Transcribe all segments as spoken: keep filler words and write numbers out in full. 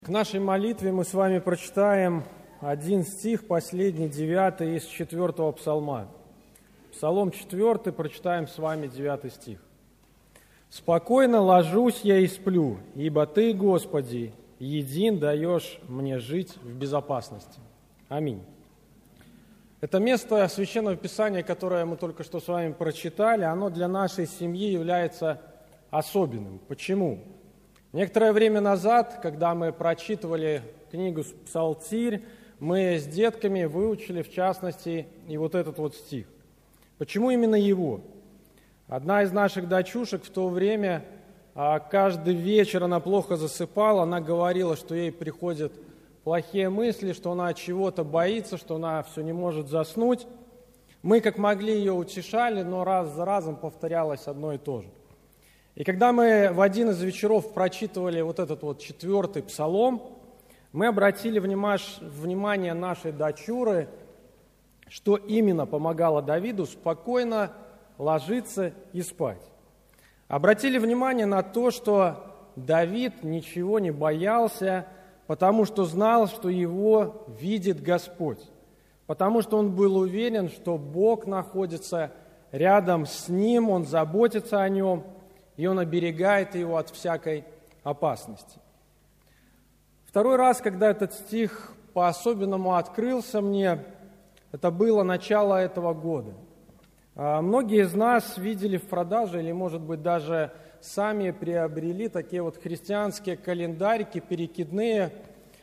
К нашей молитве мы с вами прочитаем один стих, последний, девятый, из четвертого псалма. Псалом четвертый, прочитаем с вами девятый стих. «Спокойно ложусь я и сплю, ибо Ты, Господи, един даешь мне жить в безопасности». Аминь. Это место Священного Писания, которое мы только что с вами прочитали, оно для нашей семьи является особенным. Почему? Некоторое время назад, когда мы прочитывали книгу «Псалтирь», мы с детками выучили, в частности, и вот этот вот стих. Почему именно его? Одна из наших дочушек в то время, каждый вечер она плохо засыпала, она говорила, что ей приходят плохие мысли, что она чего-то боится, что она все не может заснуть. Мы, как могли, ее утешали, но раз за разом повторялось одно и то же. И когда мы в один из вечеров прочитывали вот этот вот четвертый псалом, мы обратили внимание нашей дочуры, что именно помогало Давиду спокойно ложиться и спать. Обратили внимание на то, что Давид ничего не боялся, потому что знал, что его видит Господь, потому что он был уверен, что Бог находится рядом с ним, Он заботится о нем, и Он оберегает его от всякой опасности. Второй раз, когда этот стих по-особенному открылся мне, это было начало этого года. Многие из нас видели в продаже, или, может быть, даже сами приобрели такие вот христианские календарики перекидные,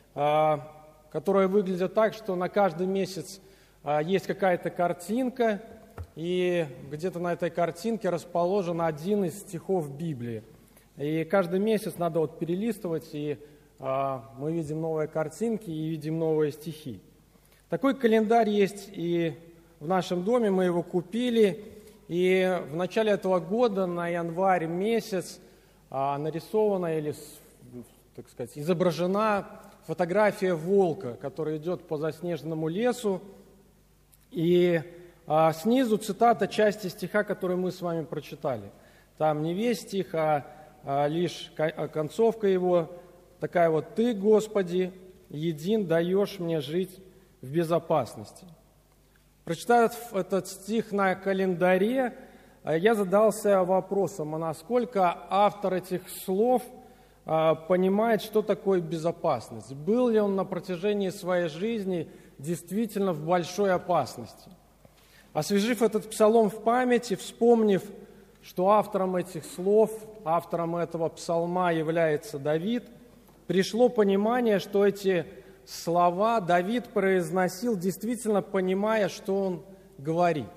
которые выглядят так, что на каждый месяц есть какая-то картинка, и где-то на этой картинке расположен один из стихов Библии. И каждый месяц надо вот перелистывать, и мы видим новые картинки и видим новые стихи. Такой календарь есть и в нашем доме, мы его купили, и в начале этого года, на январь месяц, нарисована или, так сказать, изображена фотография волка, который идет по заснеженному лесу, и снизу цитата части стиха, который мы с вами прочитали. Там не весь стих, а лишь концовка его, такая вот: «Ты, Господи, един даешь мне жить в безопасности». Прочитав этот стих на календаре, я задался вопросом, а насколько автор этих слов понимает, что такое безопасность. Был ли он на протяжении своей жизни действительно в большой опасности? Освежив этот псалом в памяти, вспомнив, что автором этих слов, автором этого псалма является Давид, пришло понимание, что эти слова Давид произносил, действительно понимая, что он говорит.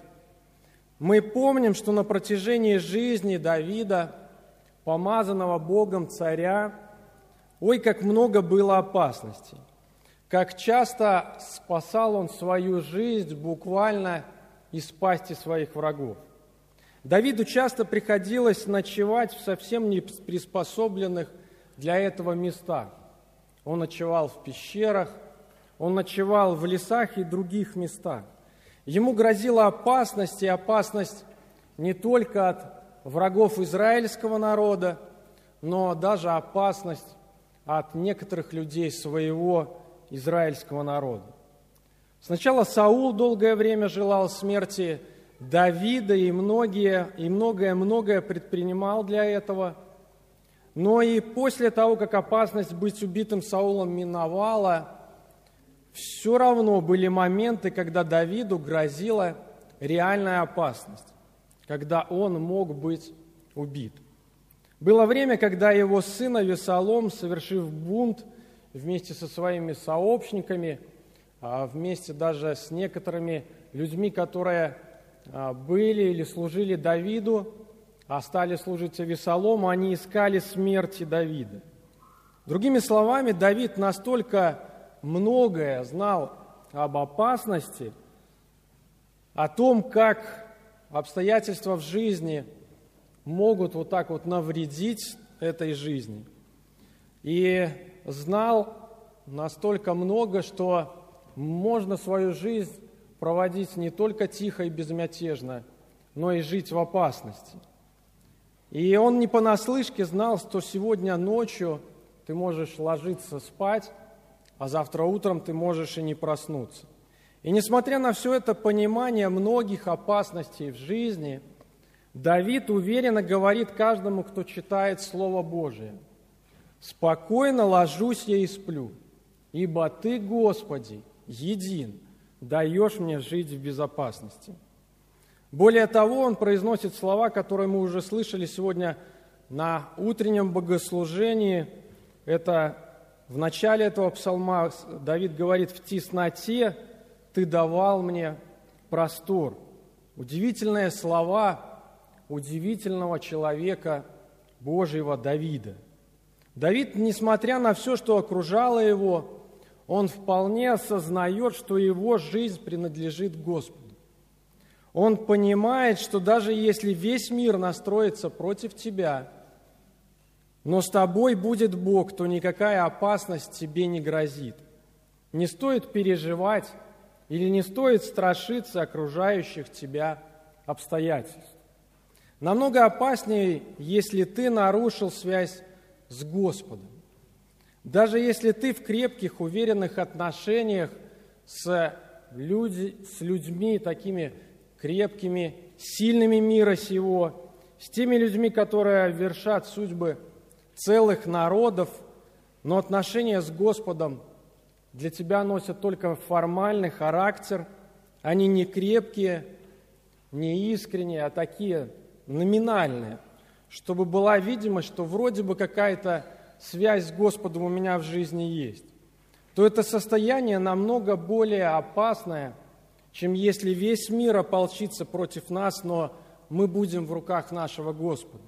Мы помним, что на протяжении жизни Давида, помазанного Богом царя, ой, как много было опасностей, как часто спасал он свою жизнь буквально из пасти своих врагов. Давиду часто приходилось ночевать в совсем не приспособленных для этого местах. Он ночевал в пещерах, он ночевал в лесах и других местах. Ему грозила опасность, и опасность не только от врагов израильского народа, но даже опасность от некоторых людей своего израильского народа. Сначала Саул долгое время желал смерти Давида, и многие, и многое-многое предпринимал для этого. Но и после того, как опасность быть убитым Саулом миновала, все равно были моменты, когда Давиду грозила реальная опасность, когда он мог быть убит. Было время, когда его сын Авесолом, совершив бунт вместе со своими сообщниками, вместе даже с некоторыми людьми, которые были или служили Давиду, а стали служить Авесолому, они искали смерти Давида. Другими словами, Давид настолько многое знал об опасности, о том, как обстоятельства в жизни могут вот так вот навредить этой жизни. И знал настолько много, что можно свою жизнь проводить не только тихо и безмятежно, но и жить в опасности. И он не понаслышке знал, что сегодня ночью ты можешь ложиться спать, а завтра утром ты можешь и не проснуться. И несмотря на все это понимание многих опасностей в жизни, Давид уверенно говорит каждому, кто читает Слово Божие: «Спокойно ложусь я и сплю, ибо Ты, Господи, един, даешь мне жить в безопасности». Более того, он произносит слова, которые мы уже слышали сегодня на утреннем богослужении. Это в начале этого псалма Давид говорит: «В тесноте Ты давал мне простор». Удивительные слова удивительного человека Божьего Давида. Давид, несмотря на все, что окружало его, он вполне осознает, что его жизнь принадлежит Господу. Он понимает, что даже если весь мир настроится против тебя, но с тобой будет Бог, то никакая опасность тебе не грозит. Не стоит переживать или не стоит страшиться окружающих тебя обстоятельств. Намного опаснее, если ты нарушил связь с Господом. Даже если ты в крепких, уверенных отношениях с, люди, с людьми такими крепкими, сильными мира сего, с теми людьми, которые вершат судьбы целых народов, но отношения с Господом для тебя носят только формальный характер, они не крепкие, не искренние, а такие номинальные, чтобы была видимость, что вроде бы какая-то связь с Господом у меня в жизни есть, то это состояние намного более опасное, чем если весь мир ополчится против нас, но мы будем в руках нашего Господа.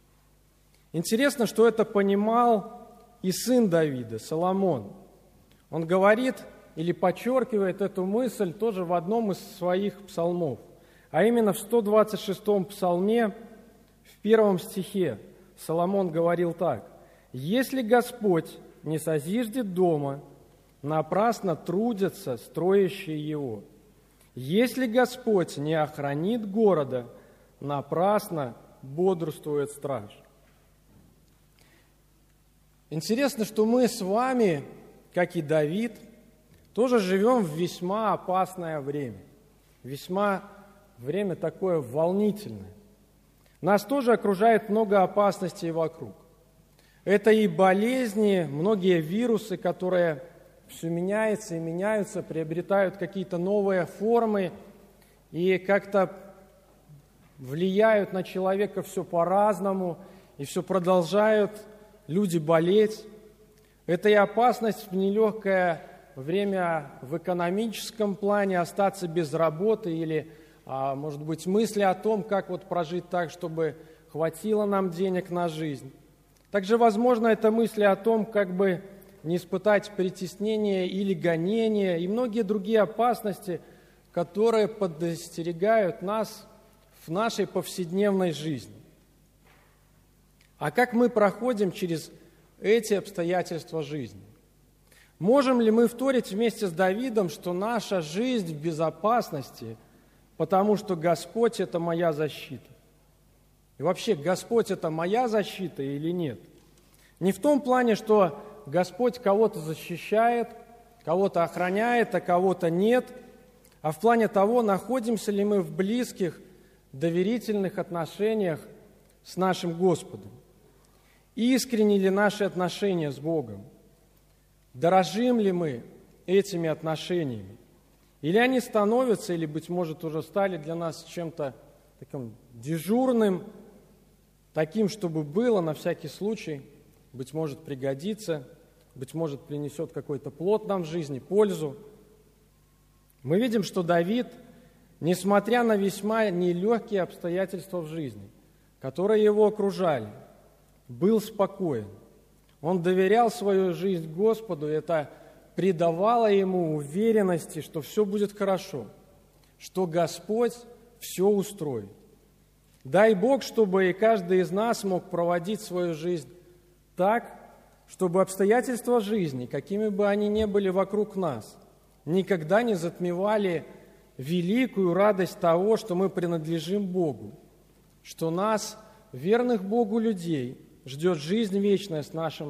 Интересно, что это понимал и сын Давида, Соломон. Он говорит или подчеркивает эту мысль тоже в одном из своих псалмов, а именно в сто двадцать шестом псалме, в первом стихе, Соломон говорил так: «Если Господь не созиждет дома, напрасно трудятся строящие его. Если Господь не охранит города, напрасно бодрствует страж». Интересно, что мы с вами, как и Давид, тоже живем в весьма опасное время, весьма время такое волнительное. Нас тоже окружает много опасностей вокруг. Это и болезни, многие вирусы, которые все меняются и меняются, приобретают какие-то новые формы и как-то влияют на человека все по-разному, и все продолжают люди болеть. Это и опасность в нелегкое время в экономическом плане остаться без работы или, а, может быть, мысли о том, как вот прожить так, чтобы хватило нам денег на жизнь. Также, возможно, это мысли о том, как бы не испытать притеснение или гонение и многие другие опасности, которые подстерегают нас в нашей повседневной жизни. А как мы проходим через эти обстоятельства жизни? Можем ли мы вторить вместе с Давидом, что наша жизнь в безопасности, потому что Господь – это моя защита? И вообще, Господь – это моя защита или нет? Не в том плане, что Господь кого-то защищает, кого-то охраняет, а кого-то нет, а в плане того, находимся ли мы в близких, доверительных отношениях с нашим Господом. Искренни ли наши отношения с Богом? Дорожим ли мы этими отношениями? Или они становятся, или, быть может, уже стали для нас чем-то таким дежурным, таким, чтобы было на всякий случай, быть может, пригодится, быть может, принесет какой-то плод нам в жизни, пользу. Мы видим, что Давид, несмотря на весьма нелегкие обстоятельства в жизни, которые его окружали, был спокоен. Он доверял свою жизнь Господу, и это придавало ему уверенности, что все будет хорошо, что Господь все устроит. Дай Бог, чтобы и каждый из нас мог проводить свою жизнь так, чтобы обстоятельства жизни, какими бы они ни были вокруг нас, никогда не затмевали великую радость того, что мы принадлежим Богу, что нас, верных Богу людей, ждет жизнь вечная с нашим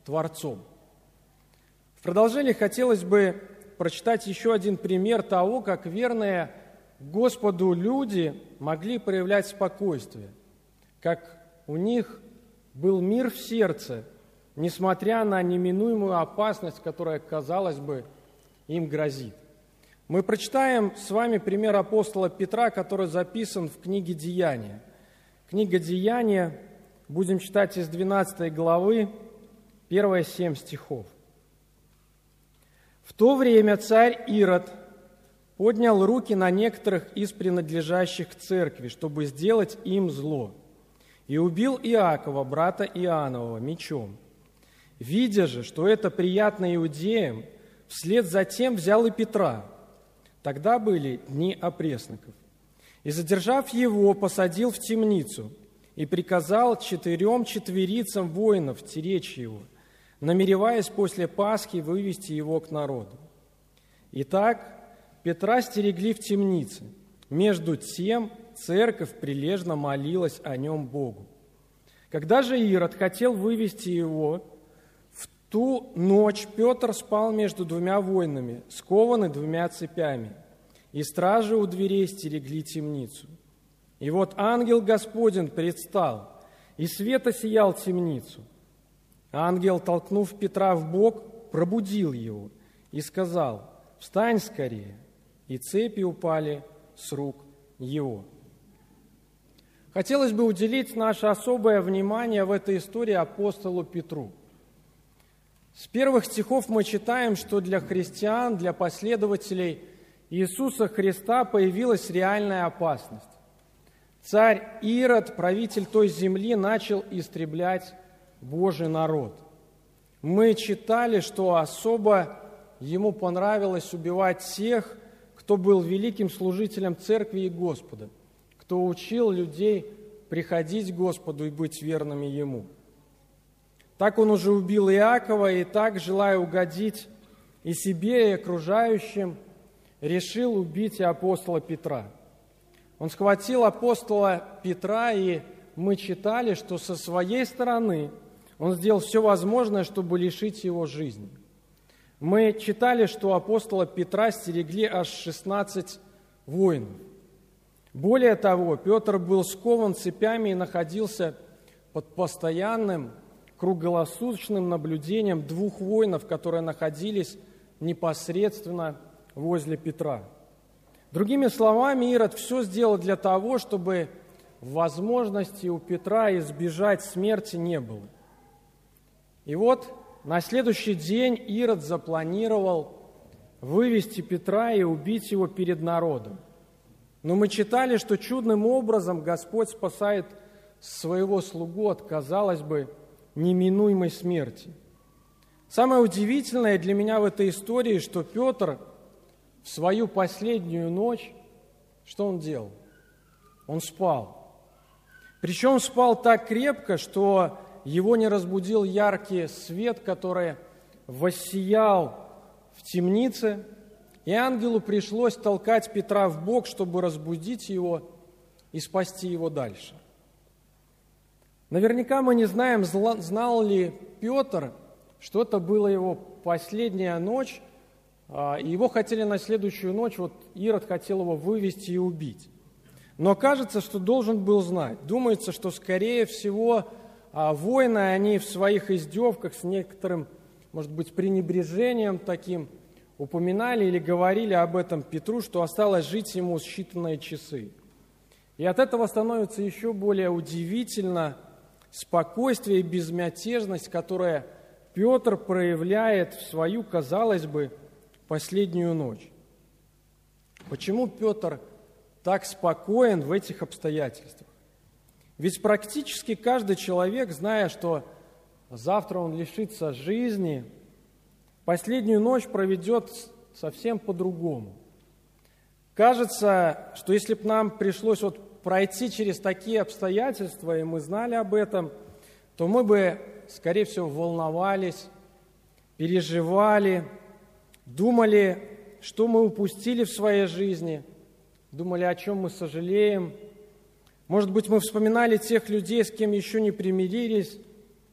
Творцом. В продолжение хотелось бы прочитать еще один пример того, как верные Господу люди могли проявлять спокойствие, как у них был мир в сердце, несмотря на неминуемую опасность, которая, казалось бы, им грозит. Мы прочитаем с вами пример апостола Петра, который записан в книге «Деяния». Книга «Деяния», будем читать из двенадцатой главы, первые семь стихов. «В то время царь Ирод поднял руки на некоторых из принадлежащих к церкви, чтобы сделать им зло, и убил Иакова, брата Иоаннова, мечом. Видя же, что это приятно иудеям, вслед за тем взял и Петра. Тогда были дни опресноков. И, задержав его, посадил в темницу и приказал четырем четверицам воинов теречь его, намереваясь после Пасхи вывести его к народу. Итак, Петра стерегли в темнице. Между тем церковь прилежно молилась о нем Богу. Когда же Ирод хотел вывести его, в ту ночь Петр спал между двумя воинами, скованный двумя цепями, и стражи у дверей стерегли темницу. И вот ангел Господень предстал, и свет осиял темницу. Ангел, толкнув Петра в бок, пробудил его и сказал: «Встань скорее!» И цепи упали с рук его. Хотелось бы уделить наше особое внимание в этой истории апостолу Петру. С первых стихов мы читаем, что для христиан, для последователей Иисуса Христа появилась реальная опасность. Царь Ирод, правитель той земли, начал истреблять Божий народ. Мы читали, что особо ему понравилось убивать тех, кто был великим служителем церкви и Господа, кто учил людей приходить к Господу и быть верными Ему. Так он уже убил Иакова, и так, желая угодить и себе, и окружающим, решил убить и апостола Петра. Он схватил апостола Петра, и мы читали, что со своей стороны он сделал все возможное, чтобы лишить его жизни. Мы читали, что апостола Петра стерегли аж шестнадцать воинов. Более того, Петр был скован цепями и находился под постоянным круглосуточным наблюдением двух воинов, которые находились непосредственно возле Петра. Другими словами, Ирод все сделал для того, чтобы возможности у Петра избежать смерти не было. И вот на следующий день Ирод запланировал вывести Петра и убить его перед народом. Но мы читали, что чудным образом Господь спасает своего слугу от, казалось бы, неминуемой смерти. Самое удивительное для меня в этой истории, что Петр в свою последнюю ночь, что он делал? Он спал. Причем спал так крепко, что его не разбудил яркий свет, который воссиял в темнице, и ангелу пришлось толкать Петра в бок, чтобы разбудить его и спасти его дальше. Наверняка мы не знаем, знал ли Петр, что это была его последняя ночь, и его хотели на следующую ночь, вот Ирод хотел его вывести и убить. Но кажется, что должен был знать. Думается, что, скорее всего, воины, они в своих издевках с некоторым, может быть, пренебрежением таким упоминали или говорили об этом Петру, что осталось жить ему считанные часы. И от этого становится еще более удивительно спокойствие и безмятежность, которое Петр проявляет в свою, казалось бы, последнюю ночь. Почему Петр так спокоен в этих обстоятельствах? Ведь практически каждый человек, зная, что завтра он лишится жизни, последнюю ночь проведет совсем по-другому. Кажется, что если бы нам пришлось вот пройти через такие обстоятельства, и мы знали об этом, то мы бы, скорее всего, волновались, переживали, думали, что мы упустили в своей жизни, думали, о чем мы сожалеем. Может быть, мы вспоминали тех людей, с кем еще не примирились,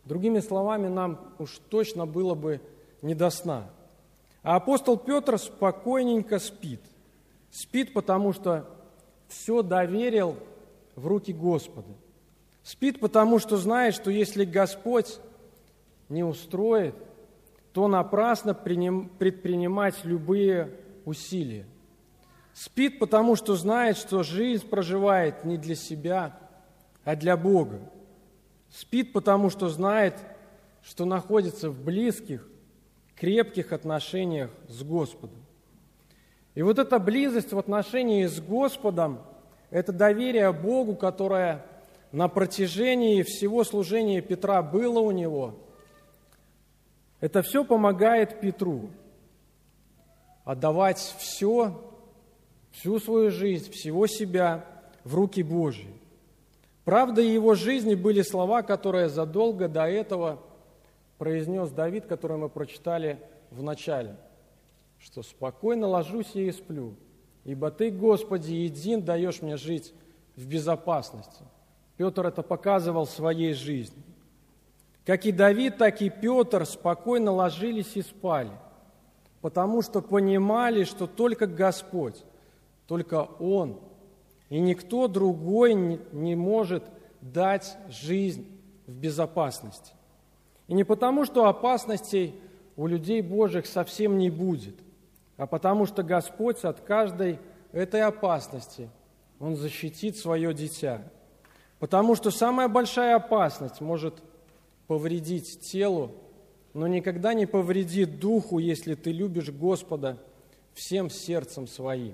Другими словами, нам уж точно было бы не до сна. А апостол Петр спокойненько спит. Спит, потому что все доверил в руки Господа. Спит, потому что знает, что если Господь не устроит, то напрасно предпринимать любые усилия. Спит, потому что знает, что жизнь проживает не для себя, а для Бога. Спит, потому что знает, что находится в близких, крепких отношениях с Господом. И вот эта близость в отношении с Господом, это доверие Богу, которое на протяжении всего служения Петра было у него, это все помогает Петру отдавать все, всю свою жизнь, всего себя в руки Божьи. Правда, его жизни были слова, которые задолго до этого произнес Давид, которые мы прочитали в начале, что «спокойно ложусь я и сплю, ибо Ты, Господи, един даешь мне жить в безопасности». Петр это показывал своей жизнью. Как и Давид, так и Петр спокойно ложились и спали, потому что понимали, что только Господь, только Он и никто другой не может дать жизнь в безопасности. И не потому, что опасностей у людей Божьих совсем не будет, а потому что Господь от каждой этой опасности, Он защитит свое дитя. Потому что самая большая опасность может повредить телу, но никогда не повредит духу, если ты любишь Господа всем сердцем своим.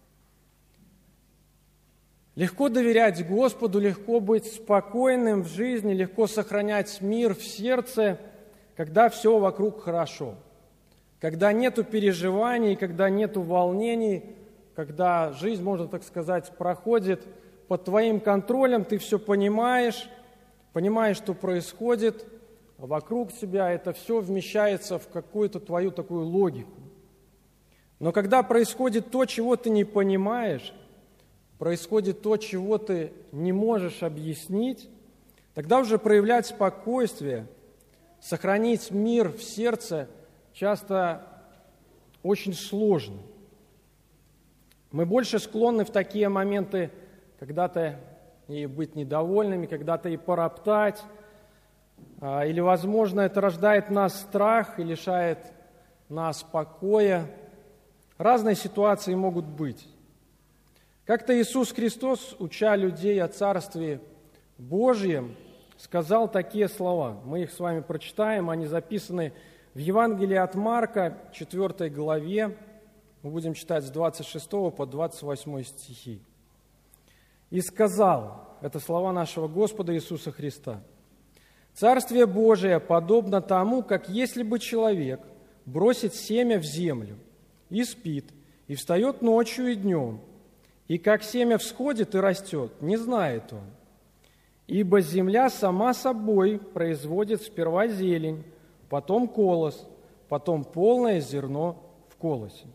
Легко доверять Господу, легко быть спокойным в жизни, легко сохранять мир в сердце, когда все вокруг хорошо, когда нету переживаний, когда нету волнений, когда жизнь, можно так сказать, проходит под твоим контролем, ты все понимаешь, понимаешь, что происходит вокруг себя, это все вмещается в какую-то твою такую логику. Но когда происходит то, чего ты не понимаешь, происходит то, чего ты не можешь объяснить, тогда уже проявлять спокойствие, сохранить мир в сердце часто очень сложно. Мы больше склонны в такие моменты когда-то и быть недовольными, когда-то и пороптать, или, возможно, это рождает в нас страх и лишает нас покоя. Разные ситуации могут быть. Как-то Иисус Христос, уча людей о Царстве Божьем, сказал такие слова. Мы их с вами прочитаем, они записаны в Евангелии от Марка, четвёртой главе. Мы будем читать с двадцать шестого по двадцать восьмой стихи. «И сказал», это слова нашего Господа Иисуса Христа, «Царствие Божие подобно тому, как если бы человек бросит семя в землю и спит, и встает ночью и днем, и как семя всходит и растет, не знает он. Ибо земля сама собой производит сперва зелень, потом колос, потом полное зерно в колосе».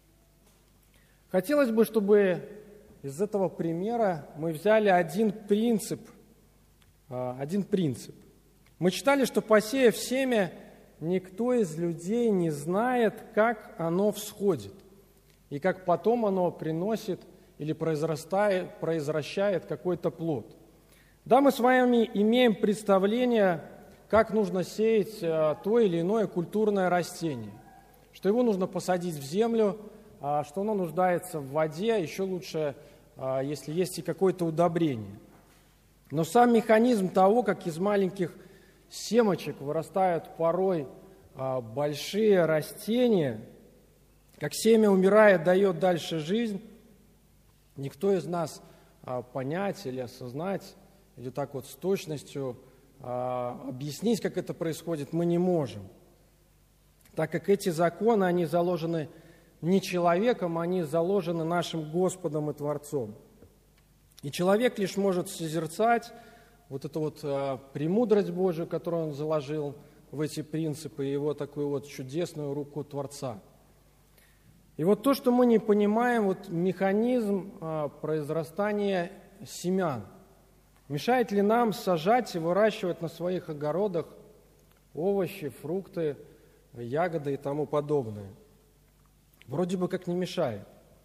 Хотелось бы, чтобы из этого примера мы взяли один принцип. Один принцип. Мы читали, что, посеяв семя, никто из людей не знает, как оно всходит, и как потом оно приносит или произрастает, произвращает какой-то плод. Да, мы с вами имеем представление, как нужно сеять то или иное культурное растение, что его нужно посадить в землю, что оно нуждается в воде, еще лучше, если есть и какое-то удобрение. Но сам механизм того, как из маленьких семечек вырастают порой большие растения, как семя умирает, дает дальше жизнь, никто из нас понять или осознать, или так вот с точностью объяснить, как это происходит, мы не можем. Так как эти законы, они заложены не человеком, они заложены нашим Господом и Творцом. И человек лишь может созерцать вот эту вот премудрость Божию, которую он заложил в эти принципы, и его такую вот чудесную руку Творца. И вот то, что мы не понимаем, вот механизм произрастания семян. Мешает ли нам сажать и выращивать на своих огородах овощи, фрукты, ягоды и тому подобное. Вроде бы как не мешает.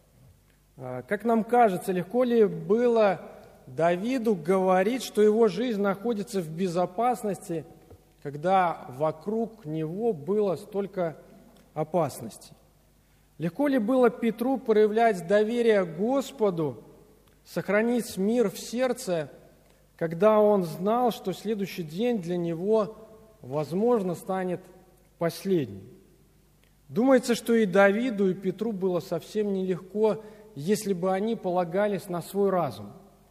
Как нам кажется, легко ли было Давиду говорить, что его жизнь находится в безопасности, когда вокруг него было столько опасностей? Легко ли было Петру проявлять доверие Господу, сохранить мир в сердце, когда он знал, что следующий день для него, возможно, станет последним? Думается, что и Давиду, и Петру было совсем нелегко, если бы они полагались на свой разум.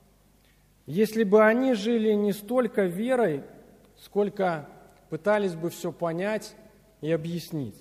Если бы они жили не столько верой, сколько пытались бы все понять и объяснить.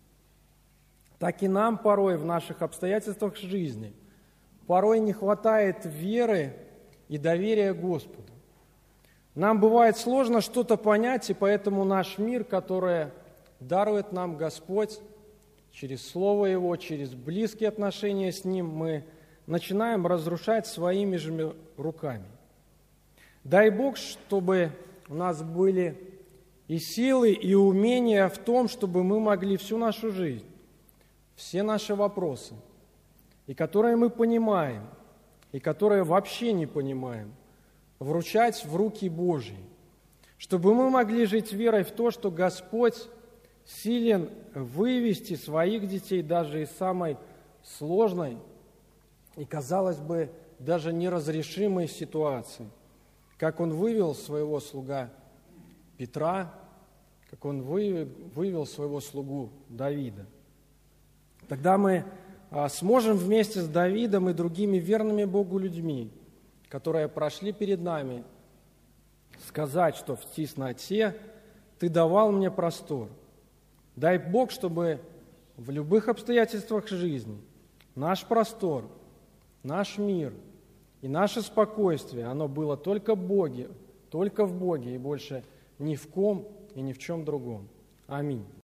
Так и нам порой в наших обстоятельствах жизни порой не хватает веры и доверия Господу. Нам бывает сложно что-то понять, и поэтому наш мир, который дарует нам Господь через Слово Его, через близкие отношения с Ним, мы начинаем разрушать своими же руками. Дай Бог, чтобы у нас были и силы, и умения в том, чтобы мы могли всю нашу жизнь, все наши вопросы, и которые мы понимаем, и которые вообще не понимаем, вручать в руки Божьи, чтобы мы могли жить верой в то, что Господь силен вывести своих детей даже из самой сложной и, казалось бы, даже неразрешимой ситуации, как Он вывел своего слуга Петра, как Он вывел своего слугу Давида. Тогда мы сможем вместе с Давидом и другими верными Богу людьми, которые прошли перед нами, сказать, что в тесноте Ты давал мне простор. Дай Бог, чтобы в любых обстоятельствах жизни наш простор, наш мир и наше спокойствие, оно было только в Боге, только в Боге и больше ни в ком и ни в чем другом. Аминь.